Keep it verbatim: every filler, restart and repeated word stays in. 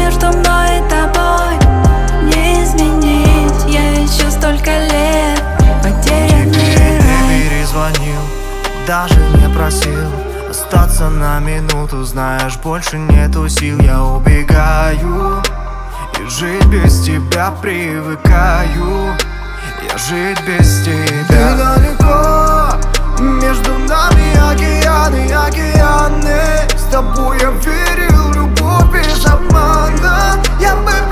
между мной и тобой не изменить. Я ищу столько лет потерянный Тебе рай. не перезвонил, даже не просил остаться на минуту. Знаешь, больше нету сил, я убегаю. И жить без тебя привыкаю. Я жить без тебя. Ты далеко, между нами океаны, океаны. С тобой я верил в любовь без обмана. Я бы